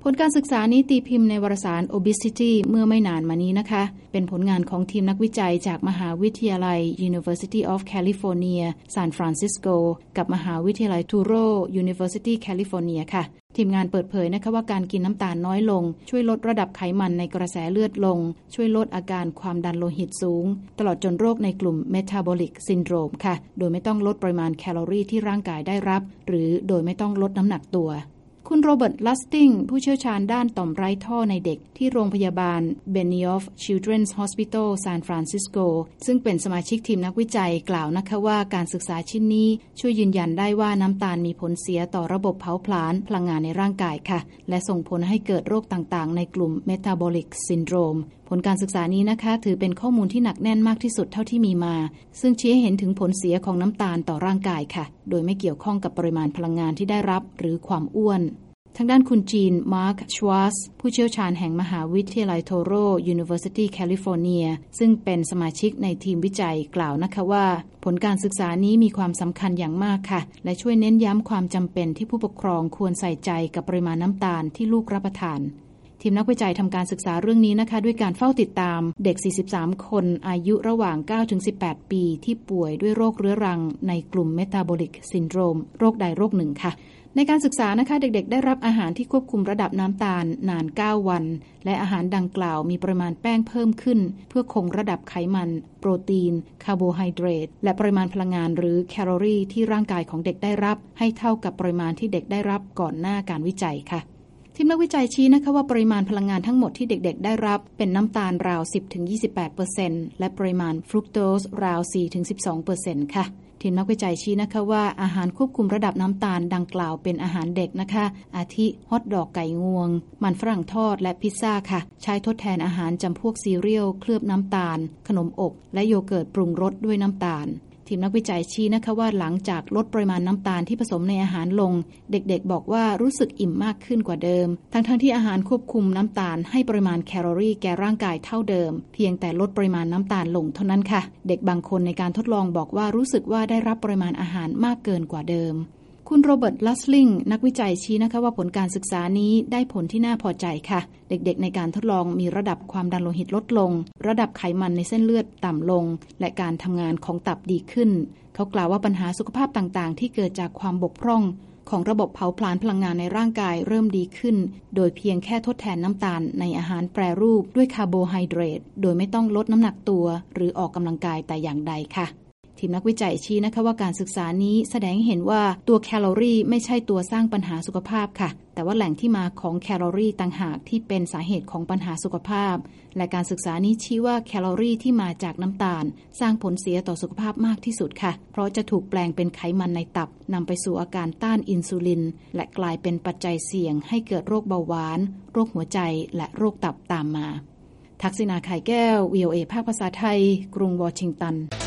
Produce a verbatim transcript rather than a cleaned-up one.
ผลการศึกษานี้ตีพิมพ์ในวารสาร Obesity เมื่อไม่นานมานี้นะคะเป็นผลงานของทีมนักวิจัยจากมหาวิทยาลัย University of California San Francisco กับมหาวิทยาลัย Touro University California ค่ะทีมงานเปิดเผยนะคะว่าการกินน้ำตาลน้อยลงช่วยลดระดับไขมันในกระแสเลือดลงช่วยลดอาการความดันโลหิตสูงตลอดจนโรคในกลุ่ม Metabolic Syndrome ค่ะโดยไม่ต้องลดปริมาณแคลอรี่ที่ร่างกายได้รับหรือโดยไม่ต้องลดน้ำหนักตัวคุณโรเบิร์ต ลัสติงผู้เชี่ยวชาญด้านต่อมไร้ท่อในเด็กที่โรงพยาบาล Benioff Children's Hospital San Francisco ซึ่งเป็นสมาชิกทีมนักวิจัยกล่าวนะคะว่าการศึกษาชิ้นนี้ช่วยยืนยันได้ว่าน้ำตาลมีผลเสียต่อระบบเผาผลาญพลังงานในร่างกายค่ะและส่งผลให้เกิดโรคต่างๆในกลุ่ม Metabolic Syndrome ผลการศึกษานี้นะคะถือเป็นข้อมูลที่หนักแน่นมากที่สุดเท่าที่มีมาซึ่งชี้ให้เห็นถึงผลเสียของน้ำตาลต่อร่างกายค่ะโดยไม่เกี่ยวข้องกับปริมาณพลังงานที่ได้รับหรือความอ้วนทางด้านคุณจีน มาร์ค ชวาร์ซผู้เชี่ยวชาญแห่งมหาวิทยาลัยโทโร University California ซึ่งเป็นสมาชิกในทีมวิจัยกล่าวนะคะว่าผลการศึกษานี้มีความสำคัญอย่างมากค่ะและช่วยเน้นย้ำความจำเป็นที่ผู้ปกครองควรใส่ใจกับปริมาณน้ำตาลที่ลูกรับประทานทีมนักวิจัยทำการศึกษาเรื่องนี้นะคะด้วยการเฝ้าติดตามเด็กสี่สิบสามคนอายุระหว่าง เก้าถึงสิบแปด ปีที่ป่วยด้วยโรคเรื้อรังในกลุ่ม Metabolic Syndrome โรคใดโรคหนึ่งค่ะในการศึกษานะคะเด็กๆได้รับอาหารที่ควบคุมระดับน้ำตาลนานเก้าวันและอาหารดังกล่าวมีปริมาณแป้งเพิ่มขึ้นเพื่อคงระดับไขมันโปรตีนคาร์โบไฮเดรตและปริมาณพลังงานหรือแคลอรี่ที่ร่างกายของเด็กได้รับให้เท่ากับปริมาณที่เด็กได้รับก่อนหน้าการวิจัยค่ะทีมนักวิจัยชี้นะคะว่าปริมาณพลังงานทั้งหมดที่เด็กๆได้รับเป็นน้ำตาลราว สิบถึงยี่สิบแปดเปอร์เซ็นต์ และปริมาณฟรุกโตสราว สี่ถึงสิบสองเปอร์เซ็นต์ ค่ะทีมนักวิจัยชี้นะคะว่าอาหารควบคุมระดับน้ำตาลดังกล่าวเป็นอาหารเด็กนะคะอาทิฮอทดอกไก่งวงมันฝรั่งทอดและพิซซ่าค่ะใช้ทดแทนอาหารจำพวกซีเรียลเคลือบน้ำตาลขนมอบและโยเกิร์ตปรุงรสด้วยน้ำตาลทีมนักวิจัยชี้นะคะว่าหลังจากลดปริมาณน้ำตาลที่ผสมในอาหารลงเด็กๆบอกว่ารู้สึกอิ่มมากขึ้นกว่าเดิมทั้งๆที่อาหารควบคุมน้ำตาลให้ปริมาณแคลอรี่แก่ร่างกายเท่าเดิมเพียงแต่ลดปริมาณน้ำตาลลงเท่านั้นค่ะเด็กบางคนในการทดลองบอกว่ารู้สึกว่าได้รับปริมาณอาหารมากเกินกว่าเดิมคุณโรเบิร์ต ลัสลิงนักวิจัยชี้นะคะว่าผลการศึกษานี้ได้ผลที่น่าพอใจค่ะเด็กๆในการทดลองมีระดับความดันโลหิตลดลงระดับไขมันในเส้นเลือดต่ำลงและการทำงานของตับดีขึ้นเขากล่าวว่าปัญหาสุขภาพต่างๆที่เกิดจากความบกพร่องของระบบเผาผลาญพลังงานในร่างกายเริ่มดีขึ้นโดยเพียงแค่ทดแทนน้ำตาลในอาหารแปรรูปด้วยคาร์โบไฮเดรตโดยไม่ต้องลดน้ำหนักตัวหรือออกกำลังกายแต่อย่างใดค่ะทีมนักวิจัยชี้นะคะว่าการศึกษานี้แสดงให้เห็นว่าตัวแคลอรี่ไม่ใช่ตัวสร้างปัญหาสุขภาพค่ะแต่ว่าแหล่งที่มาของแคลอรี่ต่างหากที่เป็นสาเหตุของปัญหาสุขภาพและการศึกษานี้ชี้ว่าแคลอรี่ที่มาจากน้ำตาลสร้างผลเสียต่อสุขภาพมากที่สุดค่ะเพราะจะถูกแปลงเป็นไขมันในตับนำไปสู่อาการต้านอินซูลินและกลายเป็นปัจจัยเสี่ยงให้เกิดโรคเบาหวานโรคหัวใจและโรคตับตามมาทักษิณา ไข่แก้ว วี โอ เอ ภาคภาษาไทยกรุงวอชิงตัน